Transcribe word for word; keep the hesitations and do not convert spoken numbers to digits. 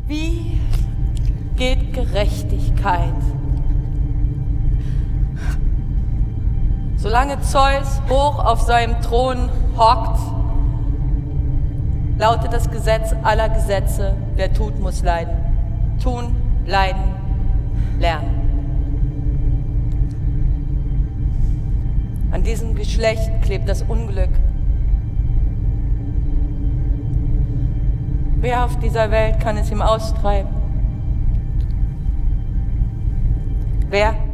Wie geht Gerechtigkeit? Solange Zeus hoch auf seinem Thron hockt, lautet das Gesetz aller Gesetze, wer tut, muss leiden. Tun, leiden, lernen. An diesem Geschlecht klebt das Unglück. Wer auf dieser Welt kann es ihm austreiben? Wer?